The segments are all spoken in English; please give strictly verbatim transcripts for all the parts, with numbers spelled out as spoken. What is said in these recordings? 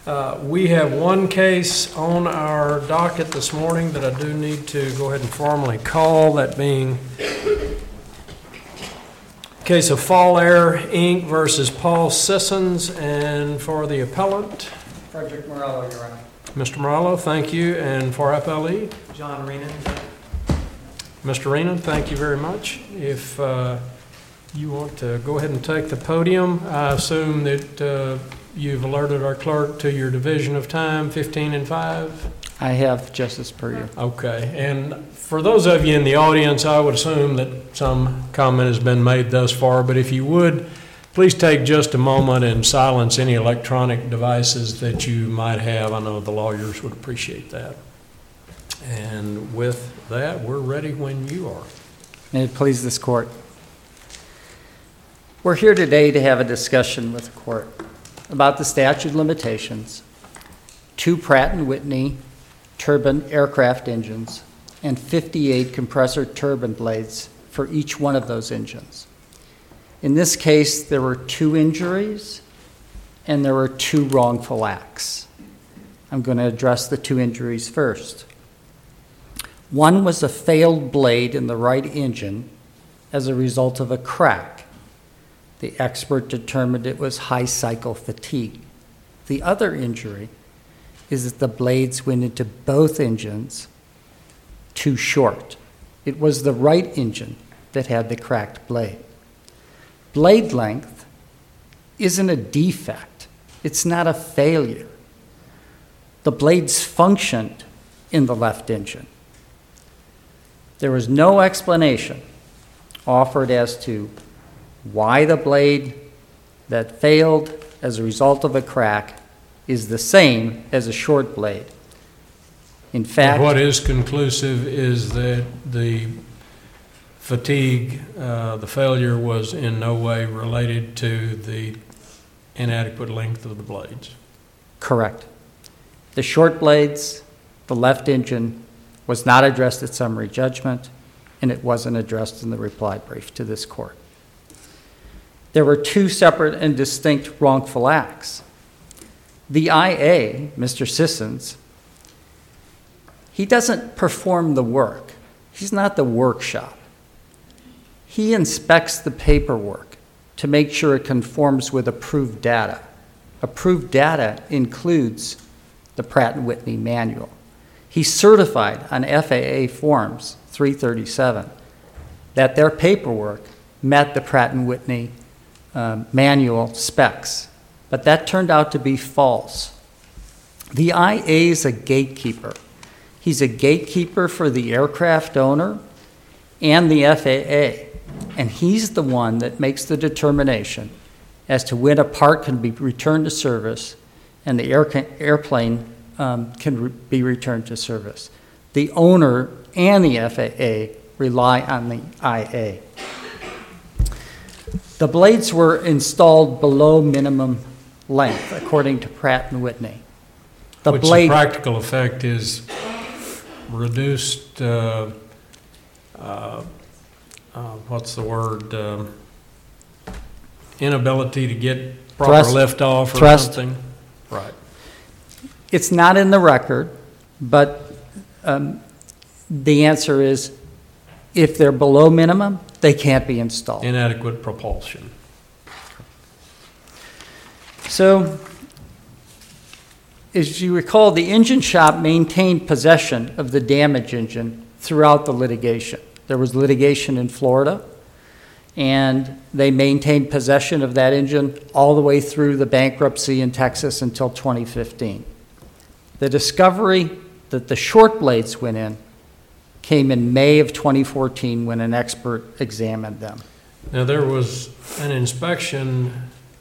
Uh, we have one case on our docket this morning that I do need to go ahead and formally call, that being case of Fall Air, Incorporated versus Paul Sissons, and for the appellant, Frederick Morello, Your Honor. Mister Morello, thank you, and for F L E? John Renan. Mister Renan, thank you very much. If uh, you want to go ahead and take the podium, I assume that uh, you've alerted our clerk to your division of time, fifteen and five? I have, Justice Puryear. Okay, and for those of you in the audience, I would assume that some comment has been made thus far, but if you would, please take just a moment and silence any electronic devices that you might have. I know the lawyers would appreciate that. And with that, we're ready when you are. May it please this court. We're here today to have a discussion with the court about the statute of limitations, two Pratt and Whitney turbine aircraft engines, and fifty-eight compressor turbine blades for each one of those engines. In this case, there were two injuries and there were two wrongful acts. I'm going to address the two injuries first. One was a failed blade in the right engine as a result of a crack. The expert determined it was high cycle fatigue. The other injury is that the blades went into both engines too short. It was the right engine that had the cracked blade. Blade length isn't a defect. It's not a failure. The blades functioned in the left engine. There was no explanation offered as to why the blade that failed as a result of a crack is the same as a short blade. In fact, what is conclusive is that the fatigue, uh, the failure was in no way related to the inadequate length of the blades. Correct. The short blades, the left engine, was not addressed at summary judgment, and it wasn't addressed in the reply brief to this court. There were two separate and distinct wrongful acts. The I A, Mister Sissons, he doesn't perform the work. He's not the workshop. He inspects the paperwork to make sure it conforms with approved data. Approved data includes the Pratt and Whitney manual. He's certified on F A A forms three thirty-seven that their paperwork met the Pratt and Whitney um, manual specs, but that turned out to be false. The I A is a gatekeeper. He's a gatekeeper for the aircraft owner and the F A A, and he's the one that makes the determination as to when a part can be returned to service and the air, airplane um, can re- be returned to service. The owner and the F A A rely on the I A. The blades were installed below minimum length, according to Pratt and Whitney. The Which blade, the practical effect is reduced, uh, uh, uh, what's the word, um, inability to get proper Thrust. lift off or Thrust. something? Right. It's not in the record, but um, the answer is if they're below minimum, they can't be installed. Inadequate propulsion. So, as you recall, the engine shop maintained possession of the damaged engine throughout the litigation. There was litigation in Florida, and they maintained possession of that engine all the way through the bankruptcy in Texas until twenty fifteen. The discovery that the short blades went in came in May of twenty fourteen when an expert examined them. Now, there was an inspection.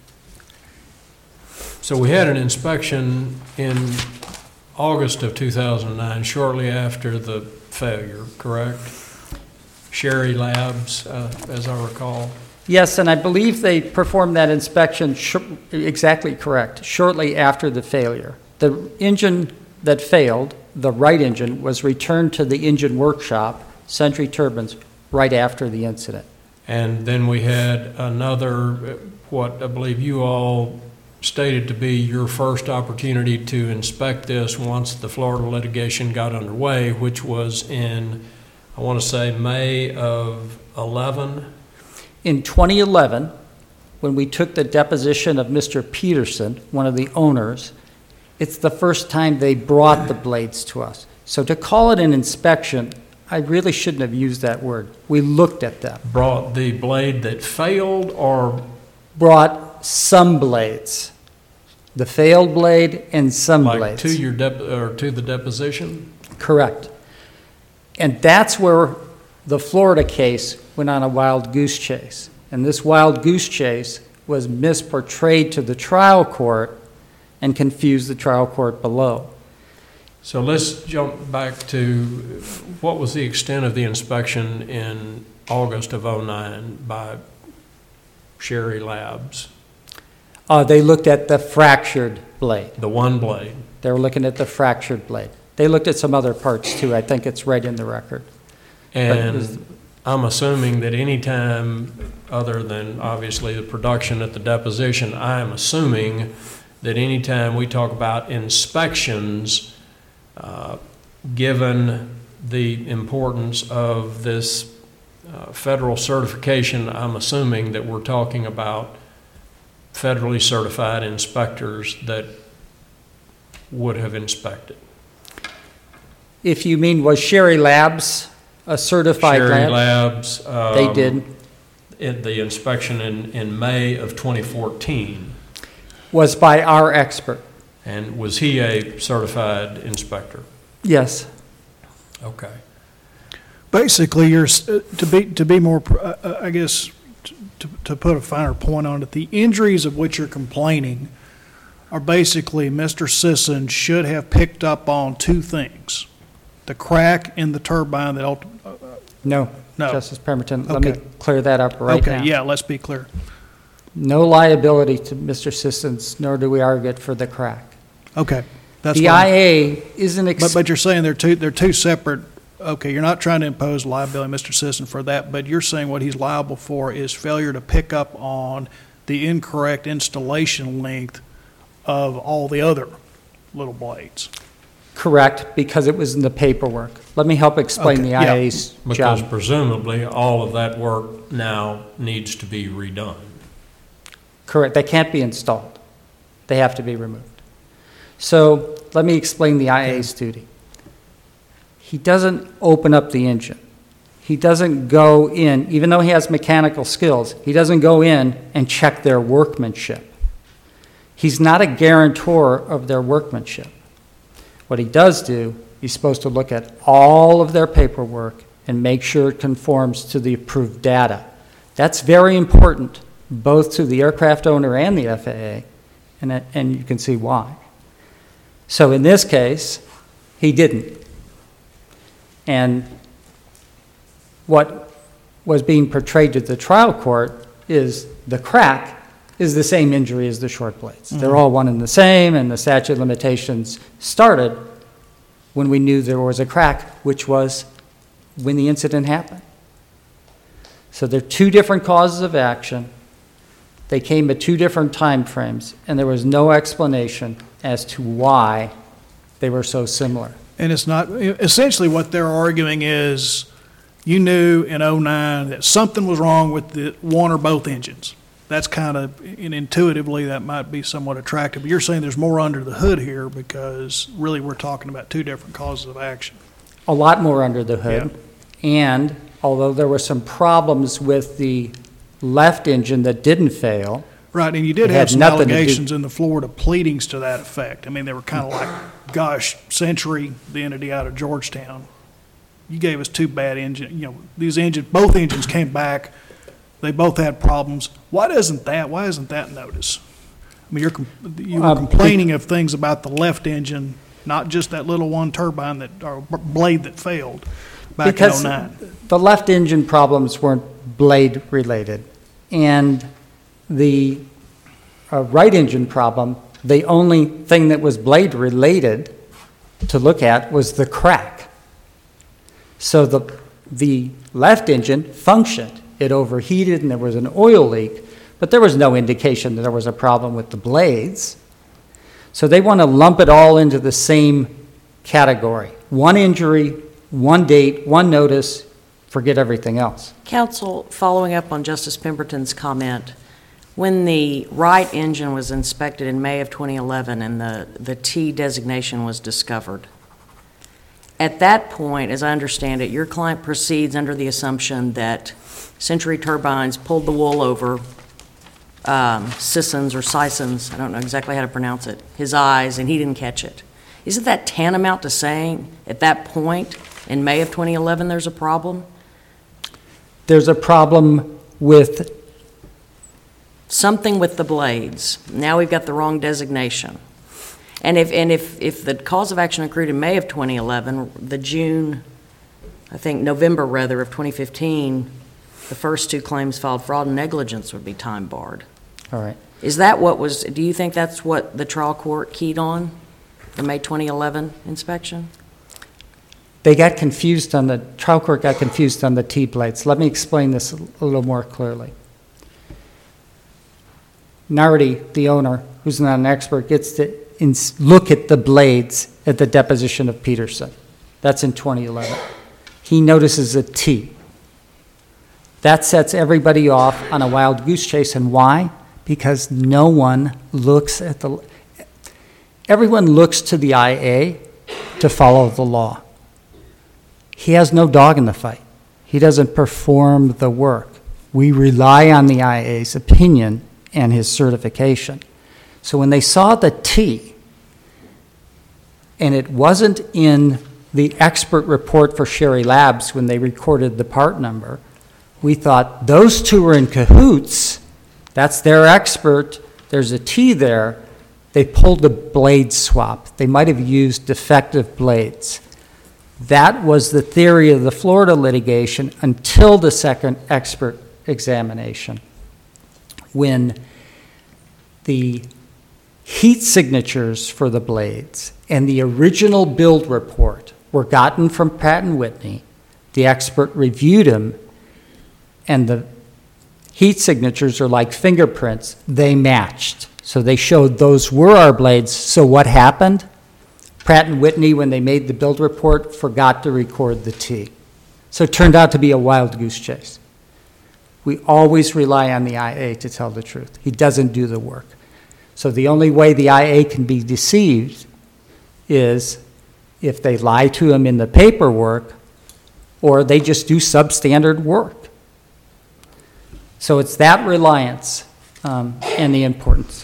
So we had an inspection in August of two thousand nine, shortly after the failure, correct? Sherry Labs, uh, as I recall. Yes, and I believe they performed that inspection sh- exactly correct, shortly after the failure. The engine that failed, the right engine, was returned to the engine workshop, Century Turbines, right after the incident. And then we had another, what I believe you all stated to be your first opportunity to inspect this once the Florida litigation got underway, which was in, I want to say, May of eleven. In twenty eleven, when we took the deposition of Mister Peterson, one of the owners, it's the first time they brought the blades to us. So to call it an inspection, I really shouldn't have used that word. We looked at them. Brought the blade that failed, or Brought some blades, the failed blade and some like blades. to your dep or to the deposition? Correct. And that's where the Florida case went on a wild goose chase. And this wild goose chase was misportrayed to the trial court and confused the trial court below. So let's jump back to what was the extent of the inspection in August of oh nine by Sherry Labs? Uh, they looked at the fractured blade. The one blade. They were looking at the fractured blade. They looked at some other parts too. I think it's right in the record. And I'm assuming that any time other than obviously the production at the deposition, I am assuming that any time we talk about inspections, uh, given the importance of this uh, federal certification, I'm assuming that we're talking about federally certified inspectors that would have inspected. If you mean, was Sherry Labs a certified lab? Sherry Labs. Um, They did. In the inspection in, in May of twenty fourteen. Was by our expert. And was he a certified inspector? Yes. Okay. Basically, you're, s- uh, to be, to be more, pr- uh, uh, I guess, t- to, to put a finer point on it, the injuries of which you're complaining are basically Mister Sisson should have picked up on two things: the crack in the turbine that, ult- uh, No. No. Justice Pemberton, let me Okay. clear that up right now. okay, yeah, let's be clear. No liability to Mister Sissons, nor do we argue it for the crack. Okay, that's The what I I'm- A isn't, ex- But, but you're saying they're two, they're two separate, okay, you're not trying to impose liability, Mister Sisson, for that, but you're saying what he's liable for is failure to pick up on the incorrect installation length of all the other little blades. correct, because it was in the paperwork. Let me help explain Okay, the yeah. I A's Because job. presumably all of that work now needs to be redone. Correct, they can't be installed. They have to be removed. So let me explain the I A's duty. He doesn't open up the engine. He doesn't go in, even though he has mechanical skills, he doesn't go in and check their workmanship. He's not a guarantor of their workmanship. What he does do, he's supposed to look at all of their paperwork and make sure it conforms to the approved data. That's very important, both to the aircraft owner and the F A A, and, that- and you can see why. So in this case, he didn't. And what was being portrayed to the trial court is the crack is the same injury as the short blades. They're all one and the same, and the statute of limitations started when we knew there was a crack, which was when the incident happened. So they're two different causes of action. They came at two different time frames, and there was no explanation as to why they were so similar. And it's not, essentially what they're arguing is, you knew in oh nine that something was wrong with the one or both engines. That's kind of, and intuitively, that might be somewhat attractive. But you're saying there's more under the hood here because really we're talking about two different causes of action. A lot more under the hood. And although there were some problems with the left engine that didn't fail, Right, and you did It have had some nothing to do- allegations in the Florida pleadings to that effect. I mean, they were kind of like, gosh, Century, the entity out of Georgetown, you gave us two bad engine, you know, these engines, both engines came back, they both had problems. Why doesn't that, why isn't that notice? I mean, you're, com- you were Uh, complaining of things about the left engine, not just that little one turbine that, or b- blade that failed back in because oh nine. the left engine problems weren't blade related. And the uh, right engine problem, the only thing that was blade related to look at was the crack. So the, the left engine functioned. It overheated and there was an oil leak, But there was no indication that there was a problem with the blades. So they want to lump it all into the same category. One injury, one date, one notice, forget everything else. Counsel, following up on Justice Pemberton's comment, when the Wright engine was inspected in May of twenty eleven and the, the T designation was discovered, at that point, as I understand it, your client proceeds under the assumption that Century Turbines pulled the wool over um, Sissons or Sissons, I don't know exactly how to pronounce it, his eyes, and he didn't catch it. Isn't that tantamount to saying at that point in May of twenty eleven there's a problem? There's a problem with Something with the blades. Now we've got the wrong designation. And if and if, if the cause of action accrued in May of twenty eleven, the June, I think November rather, of twenty fifteen, the first two claims filed, fraud and negligence, would be time barred. All right. Is that what was, do you think that's what the trial court keyed on, the May twenty eleven inspection? They got confused on the, trial court got confused on the T-blades. Let me explain this a little more clearly. Nardi, the owner, who's not an expert, gets to ins- look at the blades at the deposition of Peterson. That's in twenty eleven. He notices a T. That sets everybody off on a wild goose chase. And why? Because no one looks at the, everyone looks to the I A to follow the law. He has no dog in the fight. He doesn't perform the work. We rely on the I A's opinion and his certification. So when they saw the T, and it wasn't in the expert report for Sherry Labs when they recorded the part number, we thought those two were in cahoots. That's their expert. There's a T there. They pulled the blade swap. They might have used defective blades. That was the theory of the Florida litigation until the second expert examination, when the heat signatures for the blades and the original build report were gotten from Pratt and Whitney. The expert reviewed them, and the heat signatures are like fingerprints. They matched. So they showed those were our blades. So what happened? Pratt and Whitney, when they made the build report, forgot to record the T. So it turned out to be a wild goose chase. We always rely on the I A to tell the truth. He doesn't do the work. So the only way the I A can be deceived is if they lie to him in the paperwork, or they just do substandard work. So it's that reliance um, and the importance.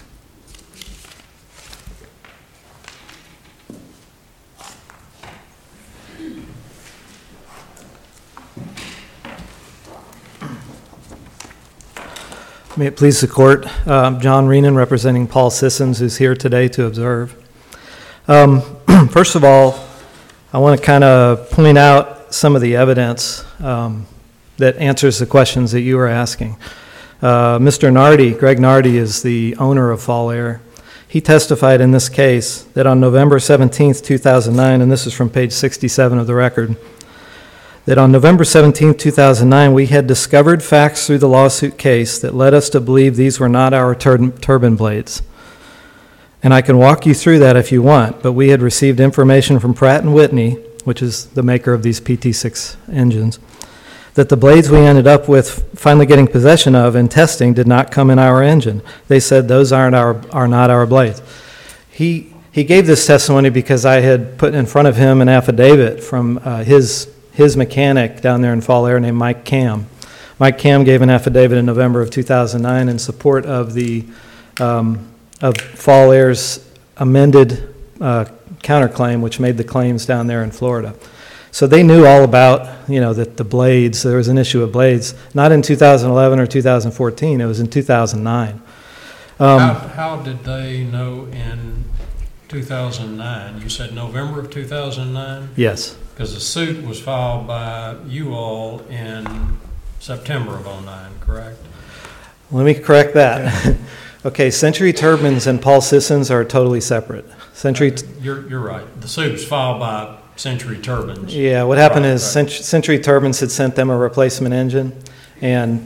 May it please the court. Uh, John Reenan, representing Paul Sissons, who's here today to observe. Um, first of all, I want to kind of point out some of the evidence um, that answers the questions that you were asking. Uh, Mister Nardi, Greg Nardi, is the owner of Fall Air. He testified in this case that on November seventeenth, two thousand nine, and this is from page sixty-seven of the record, that on November seventeenth, two thousand nine, we had discovered facts through the lawsuit case that led us to believe these were not our tur- turbine blades. And I can walk you through that if you want, but we had received information from Pratt and Whitney, which is the maker of these P T six engines, that the blades we ended up with finally getting possession of and testing did not come in our engine. They said those aren't our, are not our blades. He, he gave this testimony because I had put in front of him an affidavit from uh, his his mechanic down there in Fall Air named Mike Cam. Mike Cam gave an affidavit in November of two thousand nine in support of the um, of Fall Air's amended uh, counterclaim, which made the claims down there in Florida. So they knew all about, you know, that the blades, there was an issue of blades, not in two thousand eleven or two thousand fourteen, it was in two thousand nine. Um, How, how did they know in two thousand nine? You said November of two thousand nine? yes. Because the suit was filed by you all in September of oh nine, correct? Let me correct that. Okay, okay, Century Turbines and Paul Sissons are totally separate. Century. T- You're, you're right. The suit was filed by Century Turbines. yeah, what happened Right, is right. Cent- Century Turbines had sent them a replacement engine, and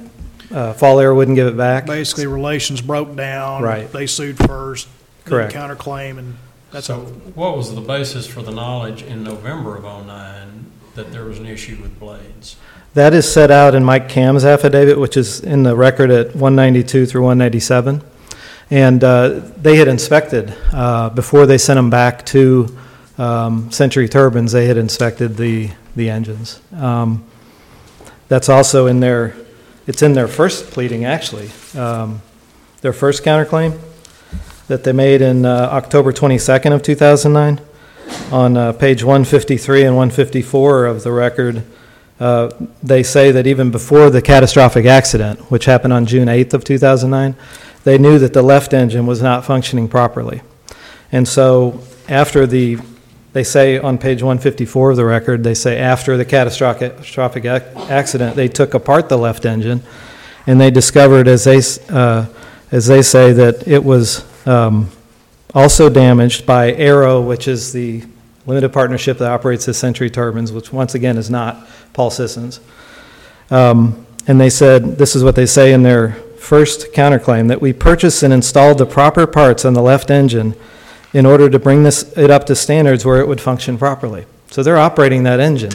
uh, Fall Air wouldn't give it back. Basically, relations broke down. Right. They sued first. Correct. Then counterclaim, and that's So all. what was the basis for the knowledge in November of oh nine that there was an issue with blades? That is set out in Mike Cam's affidavit, which is in the record at one ninety-two through one ninety-seven. And uh, they had inspected, uh, before they sent them back to um, Century Turbines, they had inspected the, the engines. Um, that's also in their, it's in their first pleading, actually. Um, their first counterclaim that they made in uh, October twenty-second of two thousand nine. On uh, page one fifty-three and one fifty-four of the record, uh, they say that even before the catastrophic accident, which happened on June eighth of two thousand nine, they knew that the left engine was not functioning properly. And so after the, they say on page one fifty-four of the record, they say after the catastrophic catastrophic ac- accident, they took apart the left engine, and they discovered, as they, uh, as they say, that it was um, also damaged by Aero, which is the limited partnership that operates the Century Turbines, which once again is not Paul Sissons. Um, and they said, this is what they say in their first counterclaim, that we purchased and installed the proper parts on the left engine in order to bring this it up to standards where it would function properly. So they're operating that engine,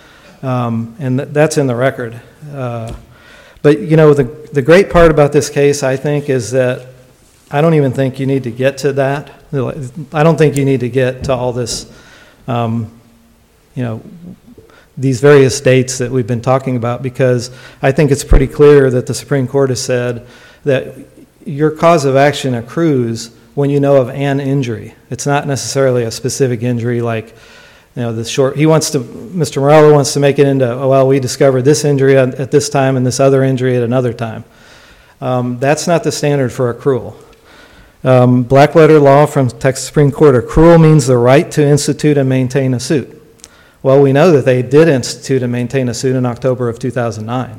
um, and th- that's in the record. Uh, but, you know, the, the great part about this case, I think, is that I don't even think you need to get to that. I don't think you need to get to all this, um, you know, these various dates that we've been talking about, because I think it's pretty clear that the Supreme Court has said that your cause of action accrues when you know of an injury. It's not necessarily a specific injury like, you know, the short, he wants to, Mister Morello wants to make it into, oh, well, we discovered this injury at, at this time and this other injury at another time. Um, that's not the standard for accrual. Um, black letter law from Texas Supreme Court, accrual means the right to institute and maintain a suit. Well, we know that they did institute and maintain a suit in October of two thousand nine.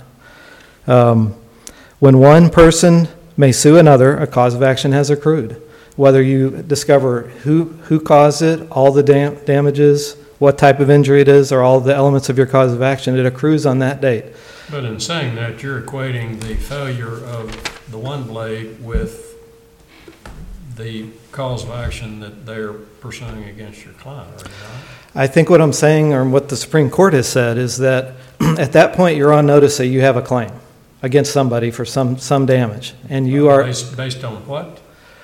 Um, when one person may sue another, a cause of action has accrued. Whether you discover who, who caused it, all the dam- damages, what type of injury it is, or all the elements of your cause of action, it accrues on that date. But in saying that, you're equating the failure of the one blade with the cause of action that they're pursuing against your client, are you not? I think what I'm saying, or what the Supreme Court has said, is that at that point you're on notice that you have a claim against somebody for some, some damage, and you are Based, based on what?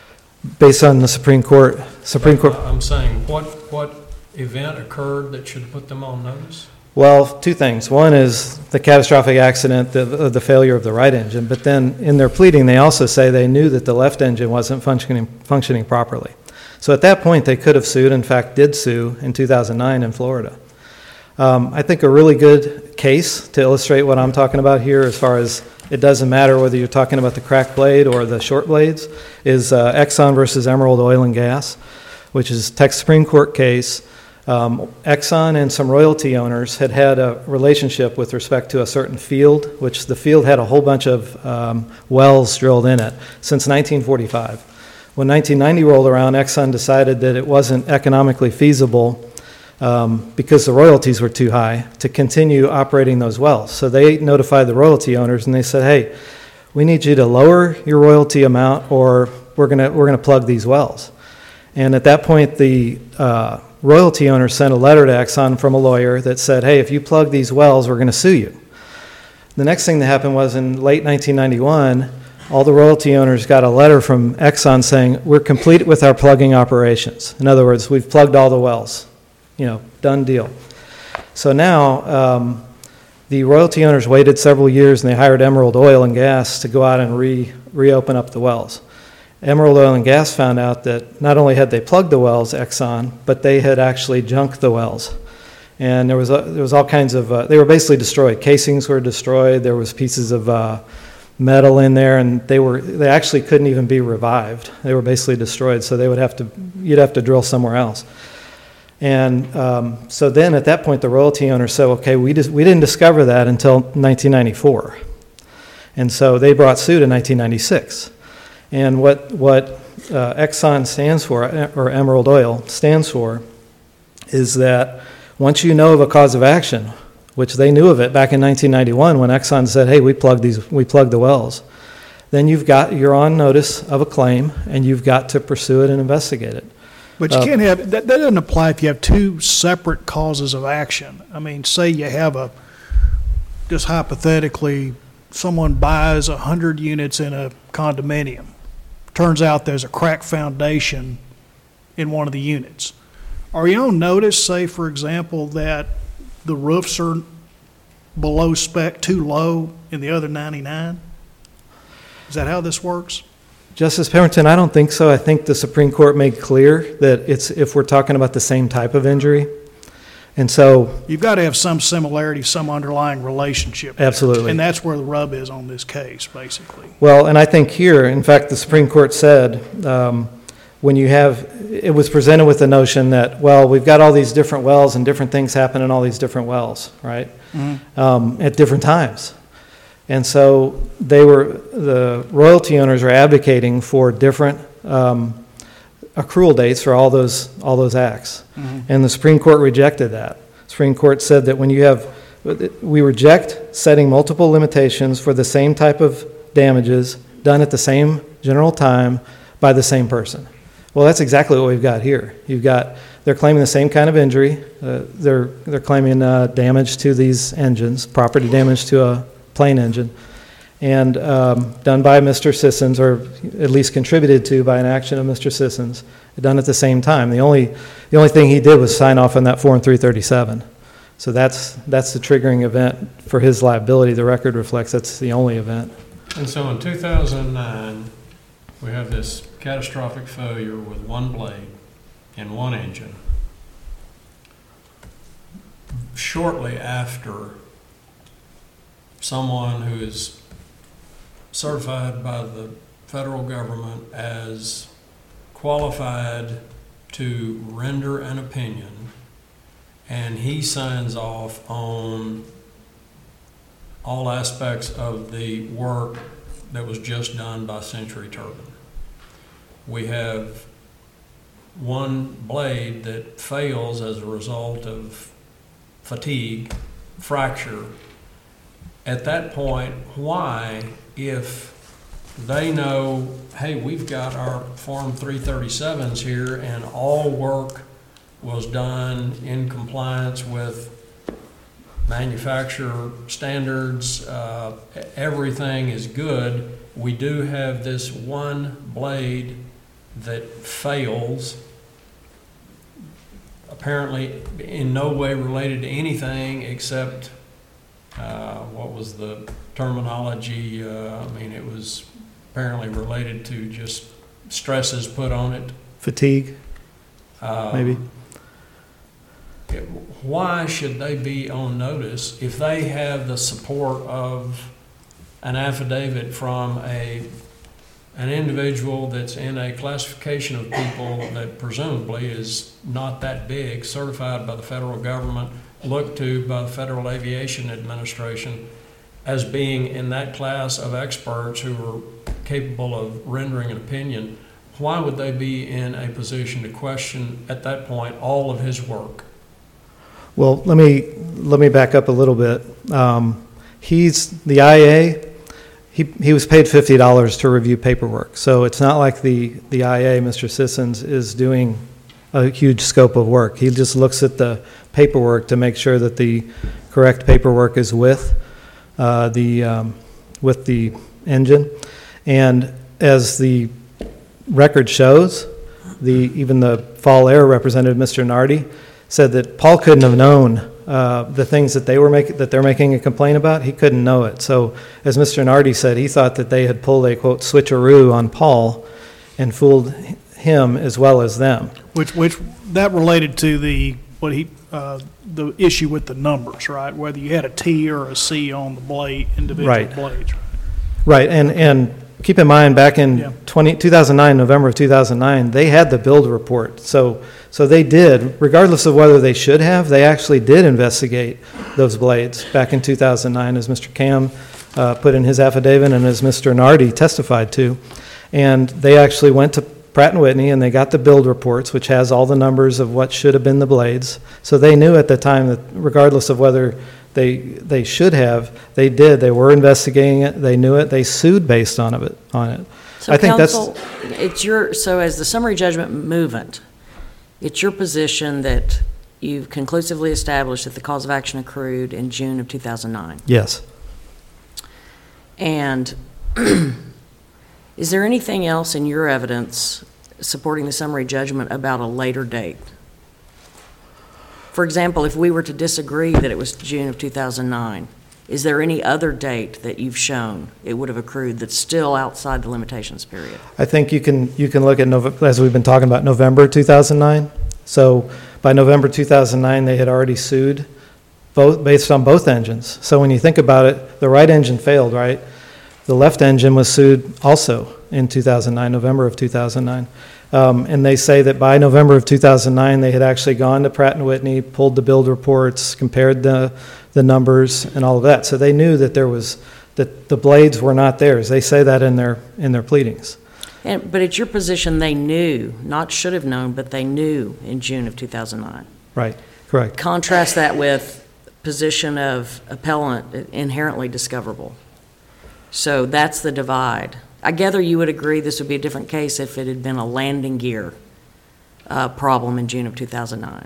based on the Supreme Court. Supreme Court. I'm saying, what, what event occurred that should put them on notice? Well, two things. One is the catastrophic accident, the, the failure of the right engine. But then in their pleading, they also say they knew that the left engine wasn't functioning functioning properly. So at that point, they could have sued. In fact, did sue in two thousand nine in Florida. Um, I think a really good case to illustrate what I'm talking about here, as far as it doesn't matter whether you're talking about the cracked blade or the short blades, is uh, Exxon versus Emerald Oil and Gas, which is a Texas Supreme Court case. Um, Exxon and some royalty owners had had a relationship with respect to a certain field, which the field had a whole bunch of um, wells drilled in it since nineteen forty-five. When nineteen ninety rolled around, Exxon decided that it wasn't economically feasible um, because the royalties were too high to continue operating those wells. So they notified the royalty owners and they said, hey, we need you to lower your royalty amount or we're going to we're going to plug these wells. And at that point, the uh, royalty owner sent a letter to Exxon from a lawyer that said, hey, if you plug these wells, we're going to sue you. The next thing that happened was in late nineteen ninety-one, all the royalty owners got a letter from Exxon saying, we're complete with our plugging operations. In other words, we've plugged all the wells. You know, done deal. So now um, the royalty owners waited several years and they hired Emerald Oil and Gas to go out and re reopen up the wells. Emerald Oil and Gas found out that not only had they plugged the wells, Exxon, but they had actually junked the wells. And there was a, there was all kinds of, uh, they were basically destroyed. Casings were destroyed. There was pieces of uh, metal in there, and they were they actually couldn't even be revived. They were basically destroyed, so they would have to, you'd have to drill somewhere else. And um, so then at that point, the royalty owner said, okay, we, dis- we didn't discover that until nineteen ninety-four. And so they brought suit in nineteen ninety-six. And what, what uh, Exxon stands for, or Emerald Oil stands for, is that once you know of a cause of action, which they knew of it back in nineteen ninety-one when Exxon said, hey, we plugged these, we plugged the wells, then you've got, you're on notice of a claim, and you've got to pursue it and investigate it. But you Uh, can't have, that, that doesn't apply if you have two separate causes of action. I mean, say you have a, just hypothetically, someone buys a hundred units in a condominium. Turns out there's a cracked foundation in one of the units. Are you on notice, say, for example, that the roofs are below spec, too low in the other ninety-nine? Is that how this works? Justice Pemberton, I don't think so. I think the Supreme Court made clear that it's if we're talking about the same type of injury. And so, You've got to have some similarity, some underlying relationship. absolutely. And that's where the rub is on this case, basically. Well, and I think here, in fact, the Supreme Court said, um, when you have, it was presented with the notion that, well, we've got all these different wells and different things happen in all these different wells, right? Um, at different times. And so they were, the royalty owners are advocating for different um, accrual dates for all those, all those acts. And the Supreme Court rejected that. Supreme Court said that when you have, we reject setting multiple limitations for the same type of damages done at the same general time by the same person. Well, that's exactly what we've got here. You've got, they're claiming the same kind of injury. Uh, they're, they're claiming uh, damage to these engines, property damage to a plane engine, and um, done by Mister Sissons, or at least contributed to by an action of Mister Sissons, done at the same time. The only, the only thing he did was sign off on that Form three thirty-seven. So that's, that's the triggering event for his liability. The record reflects that's the only event. And so in two thousand nine, we have this catastrophic failure with one blade in one engine. Shortly after, someone who is certified by the federal government as qualified to render an opinion, and he signs off on all aspects of the work that was just done by Century Turbine. We have one blade that fails as a result of fatigue, fracture. At that point, why, if they know, hey, we've got our Form three thirty-sevens here and all work was done in compliance with manufacturer standards, uh, everything is good, we do have this one blade that fails, apparently in no way related to anything except Uh, what was the terminology? Uh, I mean, it was apparently related to just stresses put on it. Fatigue, Um, maybe? it- Why should they be on notice if they have the support of an affidavit from a, an individual that's in a classification of people that presumably is not that big, certified by the federal government, looked to by the Federal Aviation Administration as being in that class of experts who are capable of rendering an opinion? Why would they be in a position to question at that point all of his work? Well, let me, let me back up a little bit. Um, he's, the I A, he, he was paid fifty dollars to review paperwork. So it's not like the, the I A, Mister Sissons, is doing a huge scope of work. He just looks at the paperwork to make sure that the correct paperwork is with uh, the um, with the engine. And as the record shows, the even the Fall Air representative, Mister Nardi, said that Paul couldn't have known uh, the things that they were making that they're making a complaint about. He couldn't know it. So, as Mister Nardi said, he thought that they had pulled a quote switcheroo on Paul and fooled him as well as them. Which, which, that related to the, what he, uh, the issue with the numbers, right? Whether you had a T or a C on the blade, individual Right. blades. Right, and, and keep in mind, back in Yeah. twenty, two thousand nine, November of two thousand nine, they had the build report. So, so they did, regardless of whether they should have, they actually did investigate those blades back in two thousand nine, as Mister Cam uh, put in his affidavit and as Mister Nardi testified to. And they actually went to Pratt and Whitney and they got the build reports, which has all the numbers of what should have been the blades. So they knew at the time that regardless of whether They, they should have, they did, they were investigating it, they knew it, they sued based on of it, on it. So I think that's- counsel, it's your, so as the summary judgment movement, it's your position that you've conclusively established that the cause of action accrued in June of two thousand nine? Yes. And is there anything else in your evidence supporting the summary judgment about a later date? For example, if we were to disagree that it was June of two thousand nine, is there any other date that you've shown it would have accrued that's still outside the limitations period? I think you can, you can look at, Nov- as we've been talking about, November two thousand nine. So by November two thousand nine, they had already sued, both based on both engines. So when you think about it, the right engine failed, right? The left engine was sued also in two thousand nine, November of two thousand nine. Um, and they say that by November of two thousand nine, they had actually gone to Pratt and Whitney, pulled the build reports, compared the, the numbers and all of that. So they knew that there was, that the blades were not theirs. They say that in their, in their pleadings. And, but it's your position they knew, not should have known, but they knew in June of two thousand nine. Right, correct. Contrast that with position of appellant inherently discoverable. So that's the divide. I gather you would agree this would be a different case if it had been a landing gear uh, problem in June of two thousand nine.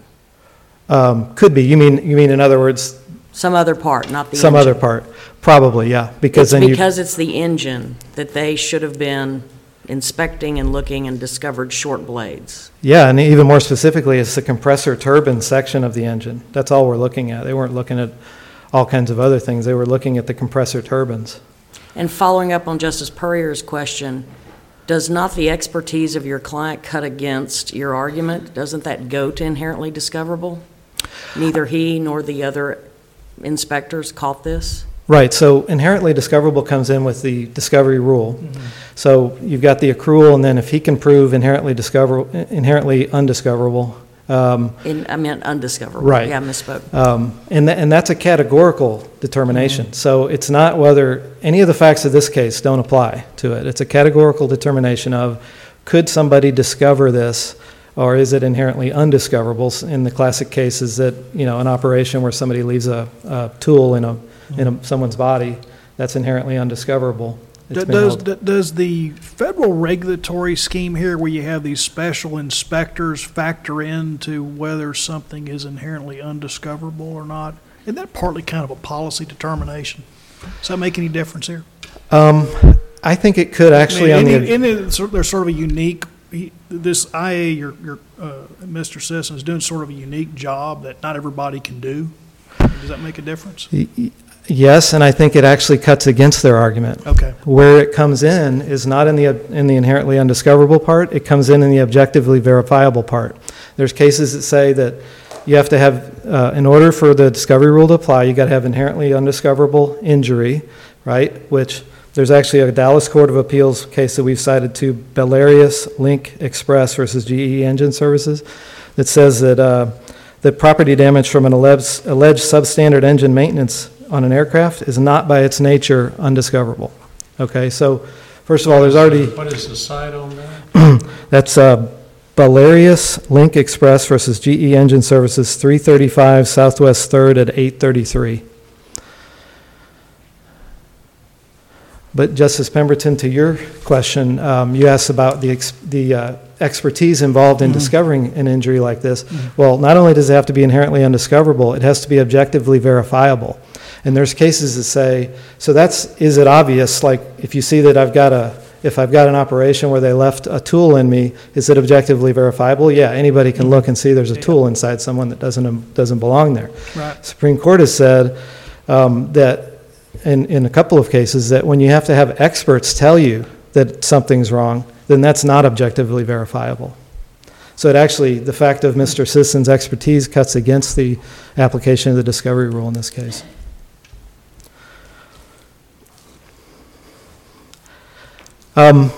Um, could be. You mean, you mean in other words, Some other part, not the engine. some other part? Probably, yeah. Because It's then you, because it's the engine that they should have been inspecting and looking and discovered short blades. yeah, and even more specifically, it's the compressor turbine section of the engine. That's all we're looking at. They weren't looking at all kinds of other things. They were looking at the compressor turbines. And following up on Justice Puryear's question, does not the expertise of your client cut against your argument? Doesn't that go to inherently discoverable? Neither he nor the other inspectors caught this? Right, so inherently discoverable comes in with the discovery rule. Mm-hmm. So you've got the accrual, and then if he can prove inherently discoverable, inherently undiscoverable, um, In, I meant undiscoverable. Right. Yeah, I misspoke. um, and, tha- and that's a categorical determination. So it's not whether, any of the facts of this case don't apply to it. It's a categorical determination of, could somebody discover this, or is it inherently undiscoverable? In the classic cases that, you know, an operation where somebody leaves a, a tool in a, in a, someone's body, that's inherently undiscoverable. It's been Does, held- does the federal regulatory scheme here, where you have these special inspectors, factor into whether something is inherently undiscoverable or not? Isn't that partly kind of a policy determination? Does that make any difference here? Um, I think it could actually I on mean, the, isn't it, sort- there's sort of a unique, he- this I A, your, your, uh, Mister Sisson is doing sort of a unique job that not everybody can do. Does that make a difference? y- y- yes, and I think it actually cuts against their argument. Okay. Where it comes in is not in the, in the inherently undiscoverable part, it comes in in the objectively verifiable part. There's cases that say that you have to have, uh, in order for the discovery rule to apply, you gotta have inherently undiscoverable injury, right? Which, there's actually a Dallas Court of Appeals case that we've cited to, Bellarius Link Express versus G E Engine Services, that says that, uh, that property damage from an alleged, alleged substandard engine maintenance on an aircraft is not by its nature undiscoverable. Okay, so first of all, there's already, What is the site on that? that's uh, Bellarius Link Express versus G E Engine Services, three thirty-five Southwest third at eight thirty-three. But Justice Pemberton, to your question, um, you asked about the, ex- the uh, expertise involved in discovering an injury like this. Well, not only does it have to be inherently undiscoverable, it has to be objectively verifiable. And there's cases that say, so that's, is it obvious, like if you see that I've got a, if I've got an operation where they left a tool in me, is it objectively verifiable? Yeah, anybody can look and see there's a tool inside someone that doesn't, doesn't belong there. Right. Supreme Court has said um, that in, in a couple of cases that when you have to have experts tell you that something's wrong, then that's not objectively verifiable. So it actually, the fact of Mister Sisson's expertise cuts against the application of the discovery rule in this case. Um,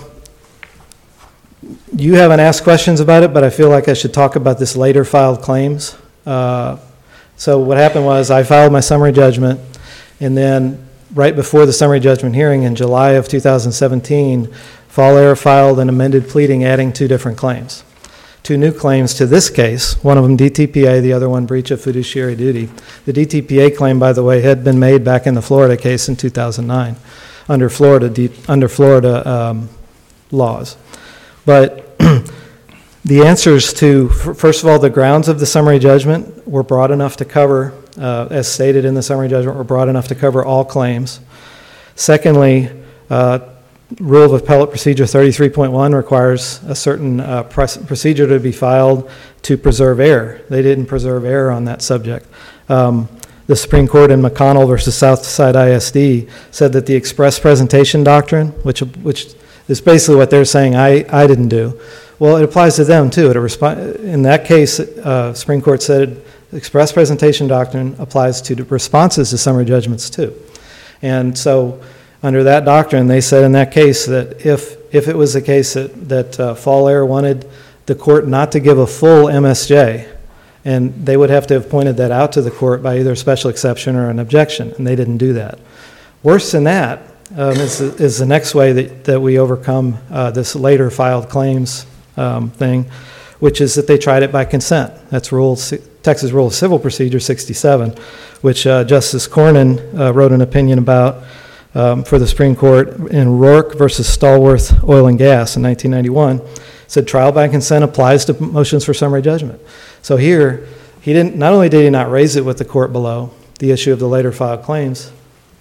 you haven't asked questions about it, but I feel like I should talk about this later filed claims. Uh, so what happened was I filed my summary judgment, and then right before the summary judgment hearing in July of two thousand seventeen, Fall Air filed an amended pleading adding two different claims. two new claims to this case, one of them D T P A, the other one breach of fiduciary duty. The D T P A claim, by the way, had been made back in the Florida case in two thousand nine under Florida, D- under Florida um, laws. But the answers to, first of all, the grounds of the summary judgment were broad enough to cover, uh, as stated in the summary judgment, were broad enough to cover all claims. Secondly, uh, Rule of Appellate Procedure thirty-three point one requires a certain uh, procedure to be filed to preserve error. They didn't preserve error on that subject. Um, the Supreme Court in McConnell versus Southside I S D said that the express presentation doctrine, which which is basically what they're saying I, I didn't do, well, it applies to them too. It resp- in that case, uh, Supreme Court said express presentation doctrine applies to the responses to summary judgments too. And so under that doctrine, they said in that case that if if it was the case that, that uh, Fall Air wanted the court not to give a full M S J, and they would have to have pointed that out to the court by either a special exception or an objection, and they didn't do that. Worse than that um, is, is the next way that, that we overcome uh, this later filed claims um, thing, which is that they tried it by consent. That's rule Texas Rule of Civil Procedure sixty-seven, which uh, Justice Cornyn uh, wrote an opinion about um, for the Supreme Court in Rourke versus Stallworth Oil and Gas in nineteen ninety-one. Said trial by consent applies to motions for summary judgment. So here, he didn't. Not only did he not raise it with the court below, the issue of the later filed claims,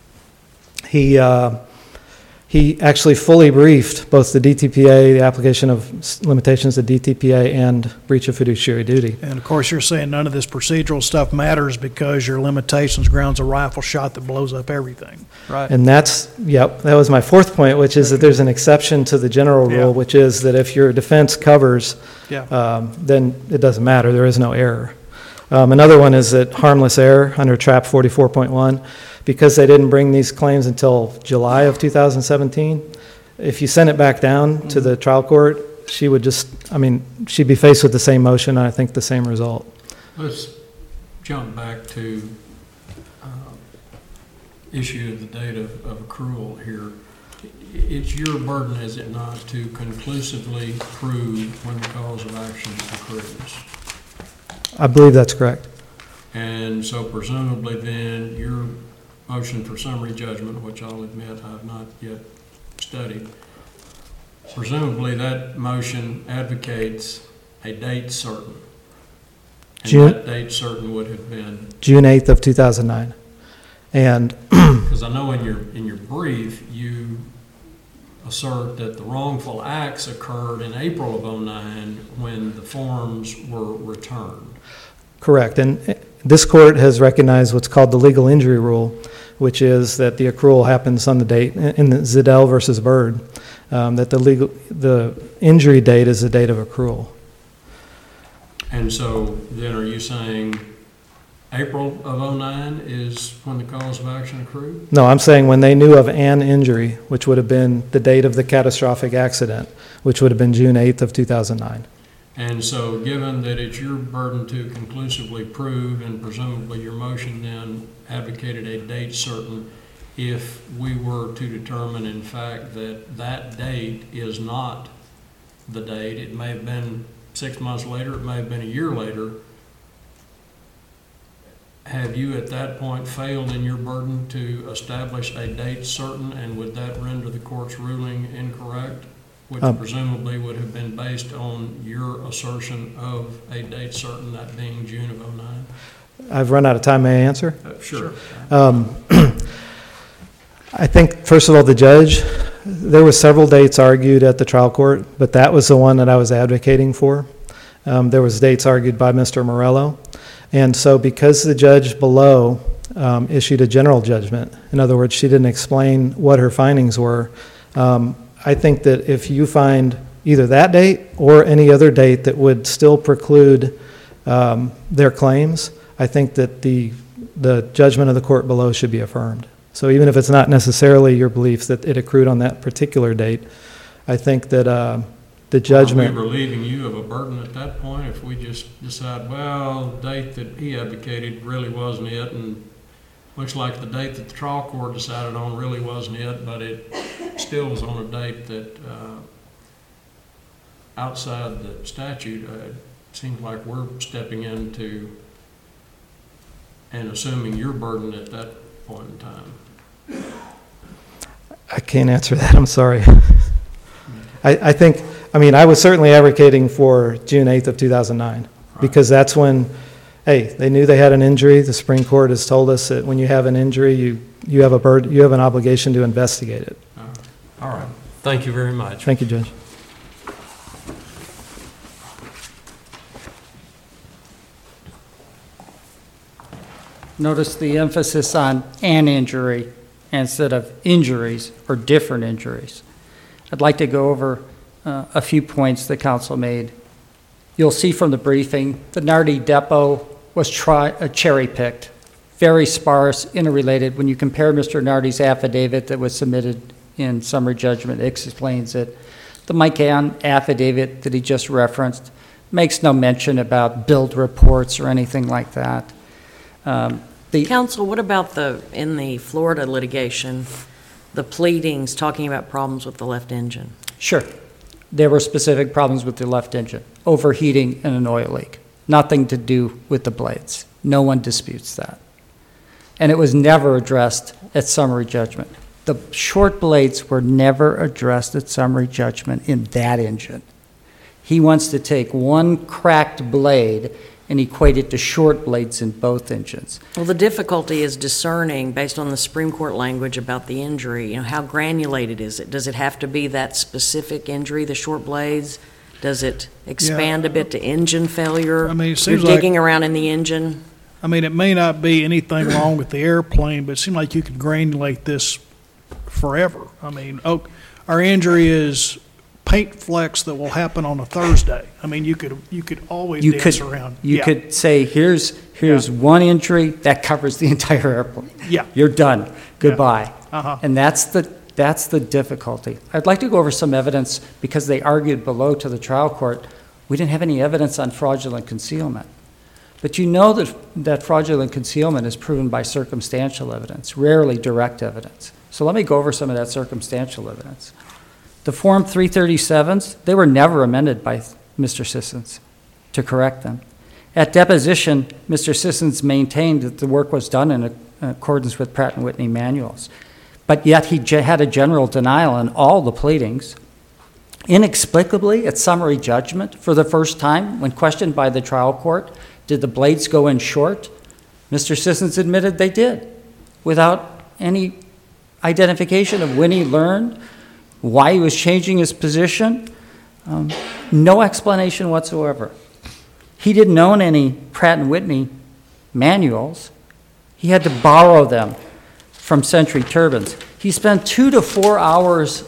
he uh, he actually fully briefed both the D T P A, the application of limitations to D T P A, and breach of fiduciary duty. And of course, you're saying none of this procedural stuff matters because your limitations grounds a rifle shot that blows up everything, right? And that's, yep, that was my fourth point, which is that there's an exception to the general rule, Yeah. which is that if your defense covers, Yeah. um, then it doesn't matter, there is no error. Um, another one is that harmless error under TRAP forty-four point one, because they didn't bring these claims until July of two thousand seventeen, if you send it back down to the trial court, she would just, I mean, she'd be faced with the same motion, and I think the same result. Let's jump back to uh, issue of the date of, of accrual here. It's your burden, is it not, to conclusively prove when the cause of action accrues? I believe that's correct. And so presumably then your motion for summary judgment, which I'll admit I've not yet studied, presumably that motion advocates a date certain. And June- that date certain would have been, June eighth of two thousand nine. And because I know in your, in your brief, you assert that the wrongful acts occurred in April of oh nine when the forms were returned. correct, and this court has recognized what's called the legal injury rule, which is that the accrual happens on the date, in the Zidell versus Byrd, um, that the legal, the injury date is the date of accrual. And so then are you saying April of oh nine is when the cause of action accrued? No, I'm saying when they knew of an injury, which would have been the date of the catastrophic accident, which would have been June eighth of two thousand nine. And so given that it's your burden to conclusively prove, and presumably your motion then advocated a date certain, if we were to determine in fact that that date is not the date, it may have been six months later, it may have been a year later, have you at that point failed in your burden to establish a date certain, and would that render the court's ruling incorrect? Which Um, presumably would have been based on your assertion of a date certain, that being June of oh nine? I've run out of time. May I answer? Uh, Sure. Um, I think, first of all, the judge, there were several dates argued at the trial court, but that was the one that I was advocating for. Um, there was dates argued by Mister Morello. And so because the judge below um, issued a general judgment, in other words, she didn't explain what her findings were, um, I think that if you find either that date or any other date that would still preclude um, their claims, I think that the the judgment of the court below should be affirmed. So even if it's not necessarily your belief that it accrued on that particular date, I think that uh, the judgment... Are we relieving you of a burden at that point if we just decide, well, the date that he advocated really wasn't it, and looks like the date that the trial court decided on really wasn't it, but it still was on a date that uh, outside the statute, uh, it seems like we're stepping into and assuming your burden at that point in time. I can't answer that, I'm sorry. I, I think, I mean, I was certainly advocating for June eighth of two thousand nine, because that's when, hey, they knew they had an injury. The Supreme Court has told us that when you have an injury, you, you have a bird, you have an obligation to investigate it. All right. Thank you very much. Thank you, Judge. Notice the emphasis on an injury instead of injuries or different injuries. I'd like to go over uh, a few points the council made. You'll see from the briefing, the Nardi Depot was tri- uh, cherry-picked, very sparse, interrelated. When you compare Mister Nardi's affidavit that was submitted in summary judgment, it explains it. The Mike Ann affidavit that he just referenced makes no mention about build reports or anything like that. Um, the Counsel, what about the, in the Florida litigation, the pleadings talking about problems with the left engine? Sure. There were specific problems with the left engine, overheating and an oil leak. Nothing to do with the blades. No one disputes that. And it was never addressed at summary judgment. The short blades were never addressed at summary judgment in that engine. He wants to take one cracked blade and equate it to short blades in both engines. Well, the difficulty is discerning, based on the Supreme Court language about the injury, you know, how granulated is it? Does it have to be that specific injury, the short blades? Does it expand Yeah. a bit to engine failure? I mean, it You're seems like- digging around in the engine? I mean, it may not be anything wrong with the airplane, but it seems like you could granulate this forever. I mean, oh, our injury is paint flecks that will happen on a Thursday. I mean, you could, you could always You dance could, around. you Yeah. could say, here's, here's one injury, that covers the entire airplane. Yeah. You're done. Goodbye. Uh-huh. And that's the, that's the difficulty. I'd like to go over some evidence, because they argued below to the trial court, we didn't have any evidence on fraudulent concealment. But you know that, that fraudulent concealment is proven by circumstantial evidence, rarely direct evidence. So let me go over some of that circumstantial evidence. The Form three thirty-sevens, they were never amended by Mister Sissons to correct them. At deposition, Mister Sissons maintained that the work was done in accordance with Pratt and Whitney manuals. But yet he had a general denial on all the pleadings. Inexplicably, at summary judgment, for the first time, when questioned by the trial court, did the blades go in short? Mister Sissons admitted they did, without any identification of when he learned, why he was changing his position. Um, no explanation whatsoever. He didn't own any Pratt and Whitney manuals. He had to borrow them from Century Turbines. He spent two to four hours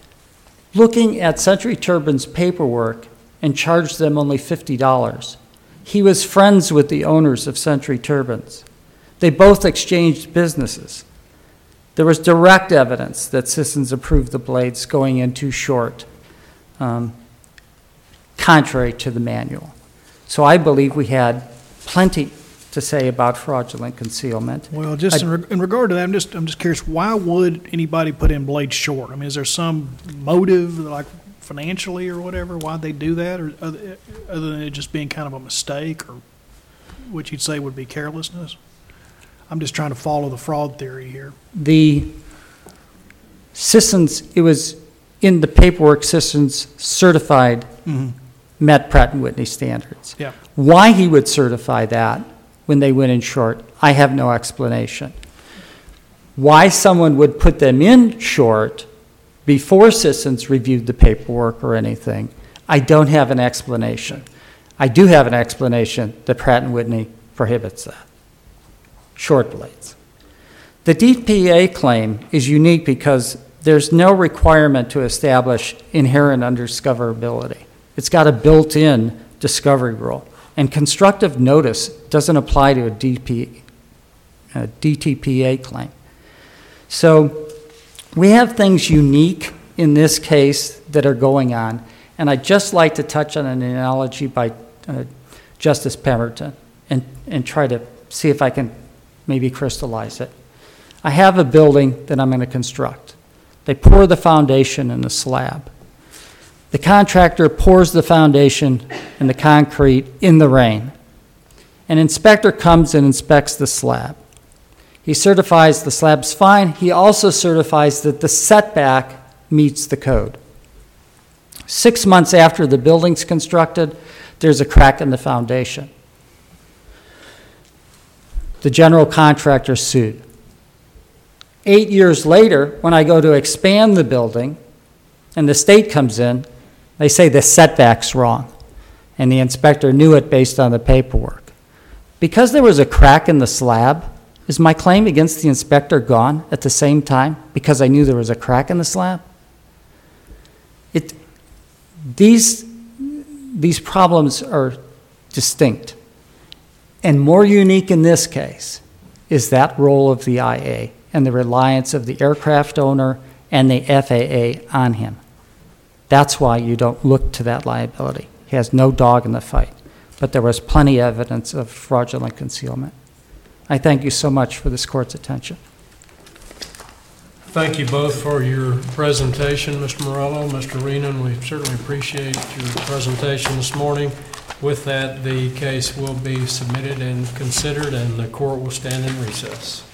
looking at Century Turbines' paperwork and charged them only fifty dollars. He was friends with the owners of Century Turbines. They both exchanged businesses. There was direct evidence that Sissons approved the blades going in too short, um, contrary to the manual. So I believe we had plenty to say about fraudulent concealment. Well, just I- in, reg- in regard to that, I'm just, I'm just curious, why would anybody put in blades short? I mean, is there some motive, like financially or whatever, why they do that, or other, other than it just being kind of a mistake, or what you'd say would be carelessness? I'm just trying to follow the fraud theory here. The Sissons, it was in the paperwork, Sissons certified Mhm. met Pratt and Whitney standards. Yeah. Why he would certify that when they went in short, I have no explanation. Why someone would put them in short before Sissons reviewed the paperwork or anything, I don't have an explanation. I do have an explanation that Pratt and Whitney prohibits that. Short blades. The D P A claim is unique because there's no requirement to establish inherent undiscoverability. It's got a built-in discovery rule. And constructive notice doesn't apply to a D P, a D T P A claim. So we have things unique in this case that are going on. And I'd just like to touch on an analogy by uh, Justice Pemberton and, and try to see if I can maybe crystallize it. I have a building that I'm going to construct. They pour the foundation in the slab. The contractor pours the foundation and the concrete in the rain. An inspector comes and inspects the slab. He certifies the slab's fine. He also certifies that the setback meets the code. Six months after the building's constructed, there's a crack in the foundation. The general contractor sued. Eight years later, when I go to expand the building and the state comes in, they say the setback's wrong, and the inspector knew it based on the paperwork. Because there was a crack in the slab, is my claim against the inspector gone at the same time because I knew there was a crack in the slab? It, these, these problems are distinct. And more unique in this case is that role of the I A and the reliance of the aircraft owner and the F A A on him. That's why you don't look to that liability. He has no dog in the fight. But there was plenty of evidence of fraudulent concealment. I thank you so much for this court's attention. Thank you both for your presentation, Mister Morello, Mister Reenan. We certainly appreciate your presentation this morning. With that, the case will be submitted and considered, and the court will stand in recess.